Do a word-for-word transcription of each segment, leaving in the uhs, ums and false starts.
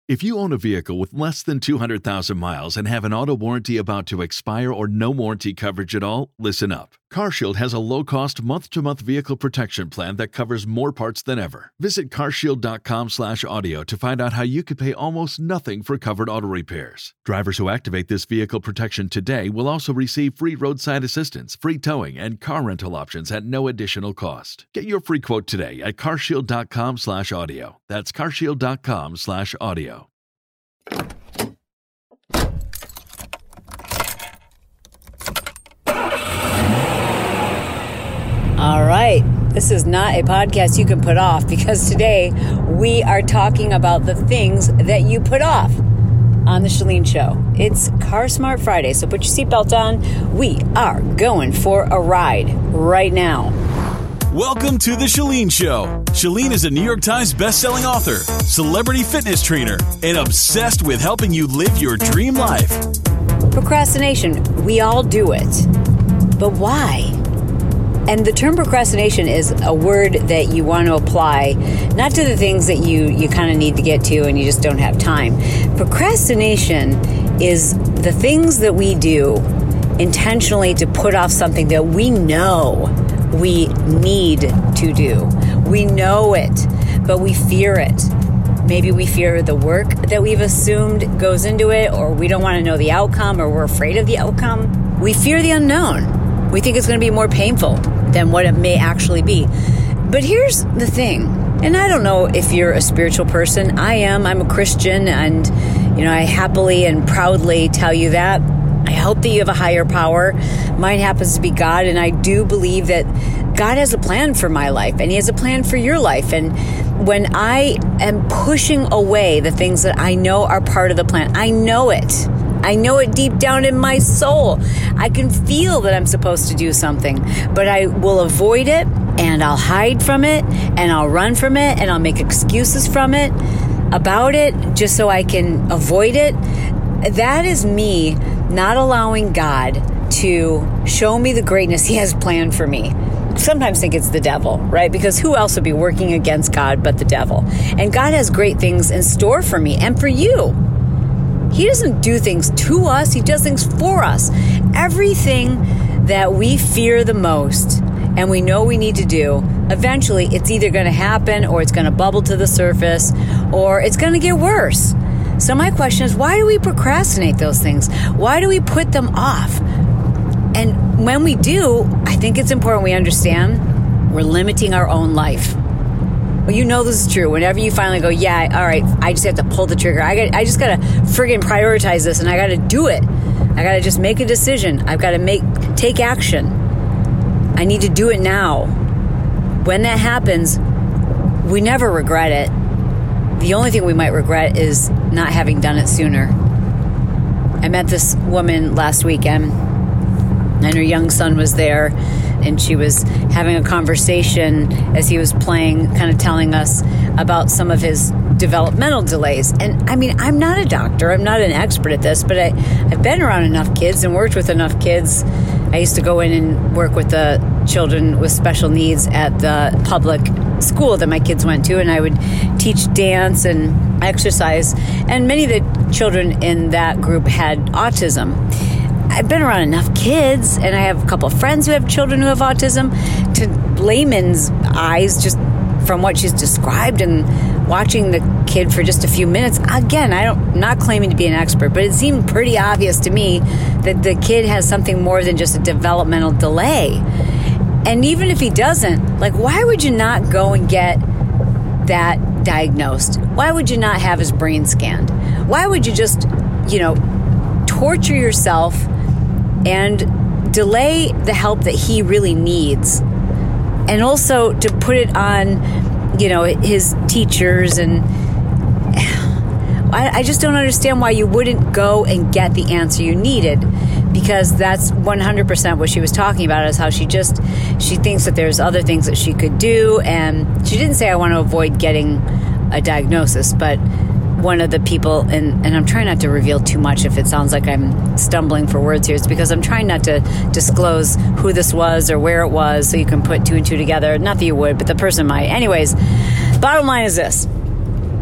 If you own a vehicle with less than two hundred thousand miles and have an auto warranty about to expire or no warranty coverage at all, listen up. CarShield has a low-cost month-to-month vehicle protection plan that covers more parts than ever. Visit carshield.com slash audio to find out how you could pay almost nothing for covered auto repairs. Drivers who activate this vehicle protection today will also receive free roadside assistance, free towing, and car rental options at no additional cost. Get your free quote today at carshield.com slash audio. That's carshield.com slash audio. All right, this is not a podcast you can put off, because today we are talking about the things that you put off on the Chalene Show. It's Car Smart Friday, so put your seatbelt on. We are going for a ride right now. Welcome to the Chalene Show. Chalene is a New York Times bestselling author, celebrity fitness trainer, and obsessed with helping you live your dream life. Procrastination, we all do it. But why? And the term procrastination is a word that you want to apply not to the things that you, you kind of need to get to and you just don't have time. Procrastination is the things that we do intentionally to put off something that we know we need to do. We know it, but we fear it. Maybe we fear the work that we've assumed goes into it, or we don't want to know the outcome, or we're afraid of the outcome. We fear the unknown. We think it's going to be more painful than what it may actually be. But here's the thing, and I don't know if you're a spiritual person. I am. I'm a Christian, and you know, I happily and proudly tell you that. I hope that you have a higher power. Mine happens to be God, and I do believe that God has a plan for my life, and He has a plan for your life. And when I am pushing away the things that I know are part of the plan, I know it. I know it deep down in my soul. I can feel that I'm supposed to do something, but I will avoid it, and I'll hide from it, and I'll run from it, and I'll make excuses from it, about it, just so I can avoid it. That is me not allowing God to show me the greatness He has planned for me. Sometimes think it's the devil, right? Because who else would be working against God but the devil? And God has great things in store for me and for you. He doesn't do things to us. He does things for us. Everything that we fear the most and we know we need to do, eventually it's either going to happen, or it's going to bubble to the surface, or it's going to get worse. So my question is, why do we procrastinate those things? Why do we put them off? And when we do, I think it's important we understand we're limiting our own life. Well, you know this is true. Whenever you finally go, yeah, all right, I just have to pull the trigger. I got, I just got to friggin' prioritize this, and I got to do it. I got to just make a decision. I've got to make take action. I need to do it now. When that happens, we never regret it. The only thing we might regret is not having done it sooner. I met this woman last weekend, and her young son was there, and she was having a conversation as he was playing, kind of telling us about some of his developmental delays. And I mean, I'm not a doctor, I'm not an expert at this, but I, I've been around enough kids and worked with enough kids. I used to go in and work with the children with special needs at the public school that my kids went to, and I would teach dance and exercise, and many of the children in that group had autism. I've been around enough kids, and I have a couple of friends who have children who have autism, to layman's eyes, just from what she's described and watching the kid for just a few minutes. Again, I don't, I'm not claiming to be an expert, but it seemed pretty obvious to me that the kid has something more than just a developmental delay. And even if he doesn't, like, why would you not go and get that diagnosed? Why would you not have his brain scanned? Why would you just, you know, torture yourself and delay the help that he really needs? And also to put it on, you know, his teachers. And I, I just don't understand why you wouldn't go and get the answer you needed, because that's one hundred percent what she was talking about, is how she just, she thinks that there's other things that she could do. And she didn't say, I want to avoid getting a diagnosis, but one of the people, and, and I'm trying not to reveal too much if it sounds like I'm stumbling for words here, it's because I'm trying not to disclose who this was or where it was, so you can put two and two together. Not that you would, but the person might. Anyways, bottom line is this.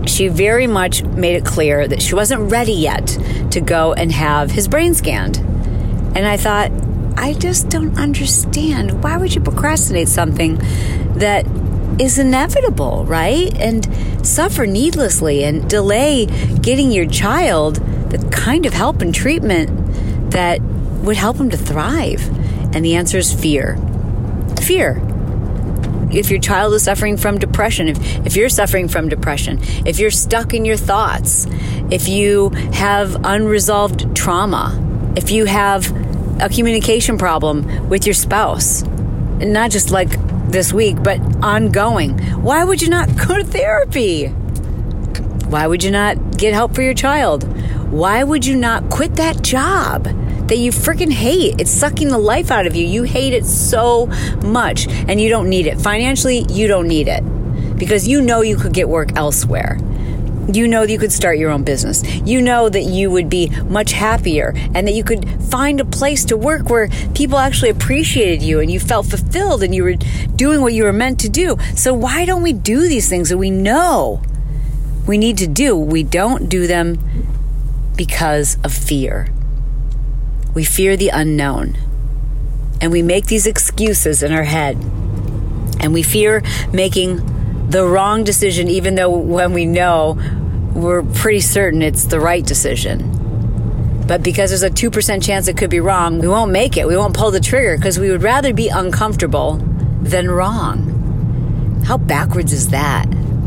she very much made it clear that she wasn't ready yet to go and have his brain scanned. And I thought, I just don't understand. Why would you procrastinate something that is inevitable, right? And suffer needlessly and delay getting your child the kind of help and treatment that would help him to thrive? And the answer is fear. Fear. If your child is suffering from depression, if, if you're suffering from depression, if you're stuck in your thoughts, if you have unresolved trauma, if you have a communication problem with your spouse, and not just like this week, but ongoing, why would you not go to therapy? Why would you not get help for your child? Why would you not quit that job that you freaking hate? It's sucking the life out of you. You hate it so much and you don't need it. Financially, you don't need it because you know you could get work elsewhere. You know that you could start your own business. You know that you would be much happier and that you could find a place to work where people actually appreciated you and you felt fulfilled and you were doing what you were meant to do. So why don't we do these things that we know we need to do? We don't do them because of fear. We fear the unknown. And we make these excuses in our head. And we fear making the wrong decision, even though when we know, we're pretty certain it's the right decision. But because there's a two percent chance it could be wrong, we won't make it. We won't pull the trigger because we would rather be uncomfortable than wrong. How backwards is that?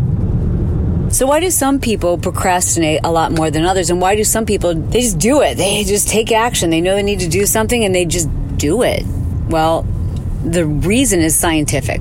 So why do some people procrastinate a lot more than others? And why do some people, they just do it? They just take action. They know they need to do something and they just do it. Well, the reason is scientific.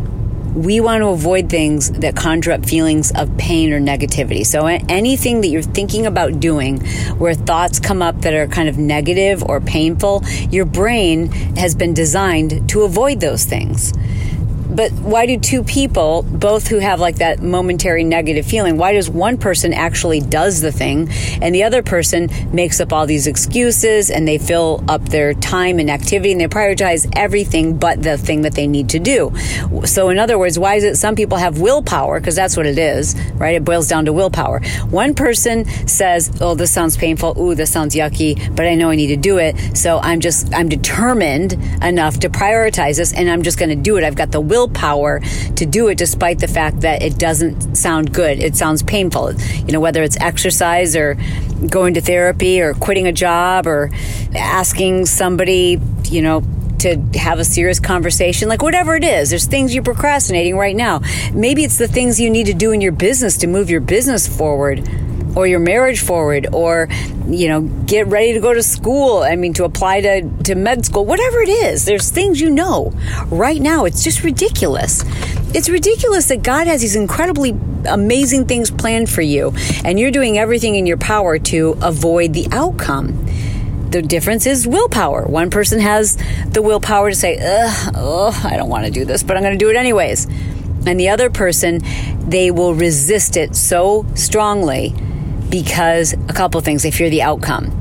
We want to avoid things that conjure up feelings of pain or negativity. So anything that you're thinking about doing where thoughts come up that are kind of negative or painful, your brain has been designed to avoid those things. But why do two people, both who have like that momentary negative feeling, why does one person actually does the thing and the other person makes up all these excuses and they fill up their time and activity and they prioritize everything but the thing that they need to do? So in other words, why is it some people have willpower? Because that's what it is, right? It boils down to willpower. One person says, oh, this sounds painful. Ooh, this sounds yucky, but I know I need to do it. So I'm just, I'm determined enough to prioritize this and I'm just going to do it. I've got the will willpower to do it despite the fact that it doesn't sound good. It sounds painful. You know, whether it's exercise or going to therapy or quitting a job or asking somebody, you know, to have a serious conversation, like whatever it is, there's things you're procrastinating right now. Maybe it's the things you need to do in your business to move your business forward or your marriage forward or, you know, get ready to go to school. I mean, to apply to, to med school, whatever it is, there's things you know right now. It's just ridiculous. It's ridiculous that God has these incredibly amazing things planned for you and you're doing everything in your power to avoid the outcome. The difference is willpower. One person has the willpower to say, ugh, oh, I don't want to do this, but I'm going to do it anyways. And the other person, they will resist it so strongly because a couple of things, they fear the outcome.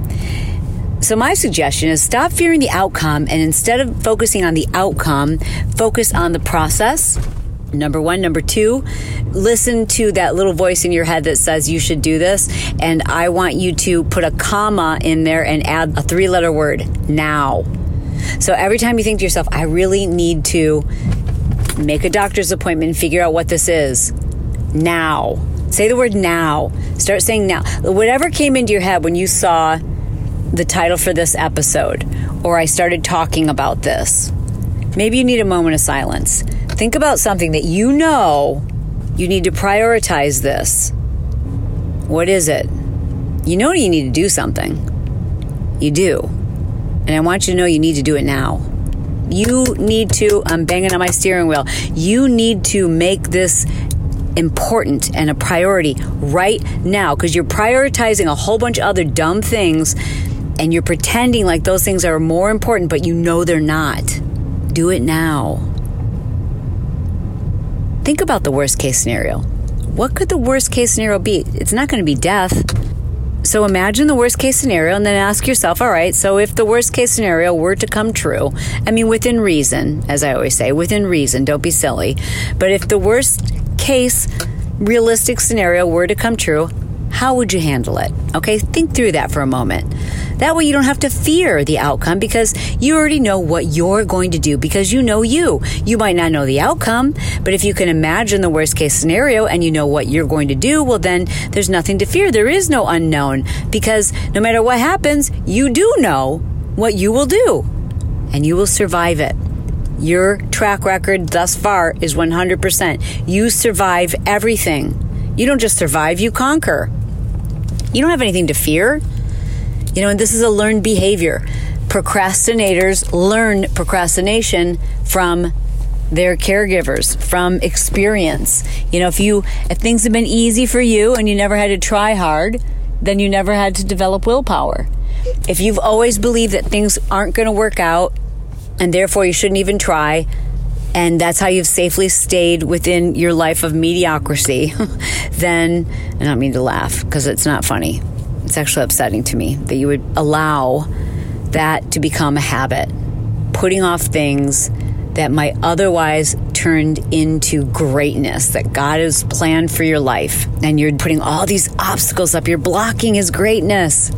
So my suggestion is stop fearing the outcome and instead of focusing on the outcome, focus on the process. Number one. Number two, listen to that little voice in your head that says you should do this. And I want you to put a comma in there and add a three-letter word, now. So every time you think to yourself, I really need to make a doctor's appointment and figure out what this is, now. Say the word now. Start saying now. Whatever came into your head when you saw the title for this episode, or I started talking about this, maybe you need a moment of silence. Think about something that you know you need to prioritize this. What is it? You know you need to do something. You do. And I want you to know you need to do it now. You need to, I'm banging on my steering wheel, you need to make this important and a priority right now because you're prioritizing a whole bunch of other dumb things and you're pretending like those things are more important, but you know they're not. Do it now. Think about the worst case scenario. What could the worst case scenario be? It's not going to be death. So imagine the worst case scenario and then ask yourself, all right, so if the worst case scenario were to come true, I mean, within reason, as I always say, within reason, don't be silly. But if the worst case realistic scenario were to come true, how would you handle it? Okay, think through that for a moment. That way you don't have to fear the outcome because you already know what you're going to do because you know you. You might not know the outcome, but if you can imagine the worst case scenario and you know what you're going to do, well then there's nothing to fear. There is no unknown because no matter what happens, you do know what you will do and you will survive it. Your track record thus far is one hundred percent. You survive everything. You don't just survive, you conquer. You don't have anything to fear. You know, and this is a learned behavior. Procrastinators learn procrastination from their caregivers, from experience. You know, if you if things have been easy for you and you never had to try hard, then you never had to develop willpower. If you've always believed that things aren't going to work out and therefore you shouldn't even try, and that's how you've safely stayed within your life of mediocrity, then, I don't mean to laugh because it's not funny. It's actually upsetting to me that you would allow that to become a habit, putting off things that might otherwise turn into greatness that God has planned for your life. And you're putting all these obstacles up. You're blocking His greatness.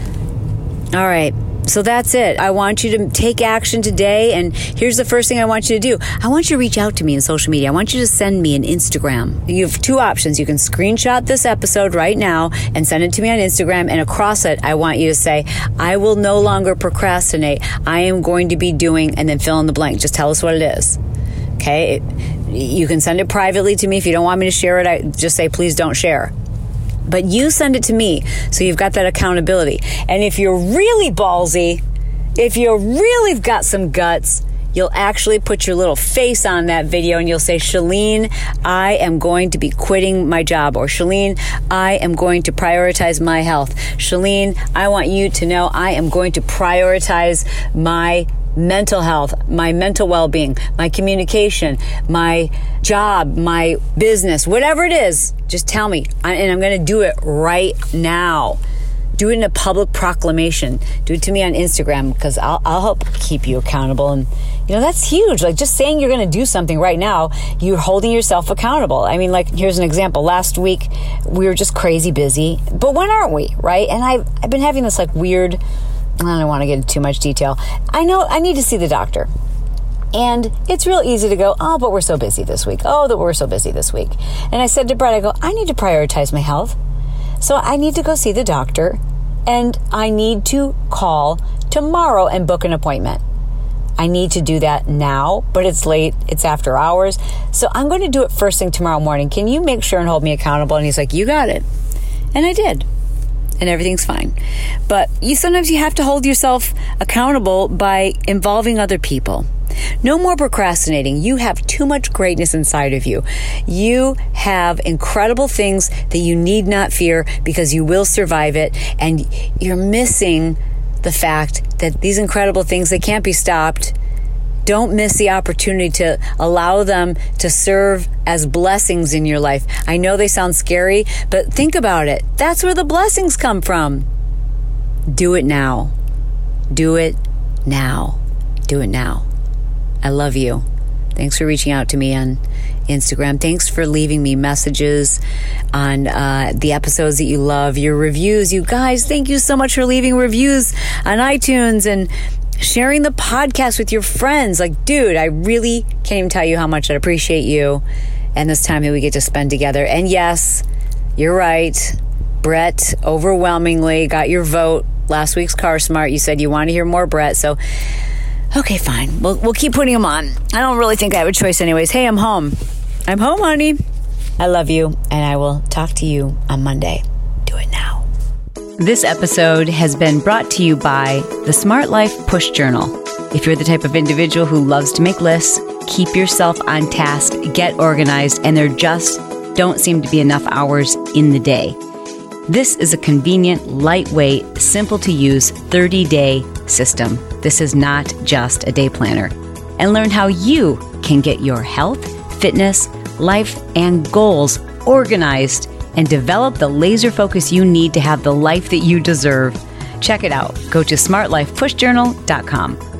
All right. So that's it. I want you to take action today. And here's the first thing I want you to do. I want you to reach out to me in social media. I want you to send me an Instagram. You have two options. You can screenshot this episode right now and send it to me on Instagram. And across it, I want you to say, I will no longer procrastinate. I am going to be doing, and then fill in the blank. Just tell us what it is. Okay? It, you can send it privately to me. If you don't want me to share it, I just say, please don't share. But you send it to me, so you've got that accountability. And if you're really ballsy, if you really got some guts, you'll actually put your little face on that video and you'll say, Chalene, I am going to be quitting my job. Or Chalene, I am going to prioritize my health. Chalene, I want you to know I am going to prioritize my mental health, my mental well-being, my communication, my job, my business, whatever it is, just tell me. And I'm going to do it right now. Do it in a public proclamation. Do it to me on Instagram because I'll, I'll help keep you accountable. And, you know, that's huge. Like just saying you're going to do something right now, you're holding yourself accountable. I mean, like, here's an example. Last week, we were just crazy busy. But when aren't we, right? And I've, I've been having this, like, weird... I don't want to get into too much detail. I know I need to see the doctor. And it's real easy to go, oh, but we're so busy this week. Oh, that we're so busy this week. And I said to Brett, I go, I need to prioritize my health. So I need to go see the doctor. And I need to call tomorrow and book an appointment. I need to do that now, but it's late. It's after hours. So I'm going to do it first thing tomorrow morning. Can you make sure and hold me accountable? And he's like, you got it. And I did. And everything's fine. But you sometimes you have to hold yourself accountable by involving other people. No more procrastinating. You have too much greatness inside of you. You have incredible things that you need not fear because you will survive it. And you're missing the fact that these incredible things, they can't be stopped. Don't miss the opportunity to allow them to serve as blessings in your life. I know they sound scary, but think about it. That's where the blessings come from. Do it now. Do it now. Do it now. I love you. Thanks for reaching out to me on Instagram. Thanks for leaving me messages on uh, the episodes that you love, your reviews. You guys, thank you so much for leaving reviews on iTunes and sharing the podcast with your friends. Like, dude, I really can't even tell you how much I appreciate you and this time that we get to spend together. And yes, you're right. Brett overwhelmingly got your vote last week's Car Smart. You said you want to hear more Brett. So, okay, fine. We'll, we'll keep putting him on. I don't really think I have a choice anyways. Hey, I'm home. I'm home, honey. I love you. And I will talk to you on Monday. Do it now. This episode has been brought to you by the Smart Life Push Journal. If you're the type of individual who loves to make lists, keep yourself on task, get organized, and there just don't seem to be enough hours in the day, this is a convenient, lightweight, simple to use thirty-day system. This is not just a day planner. And learn how you can get your health, fitness, life, and goals organized and develop the laser focus you need to have the life that you deserve. Check it out. Go to smart life push journal dot com.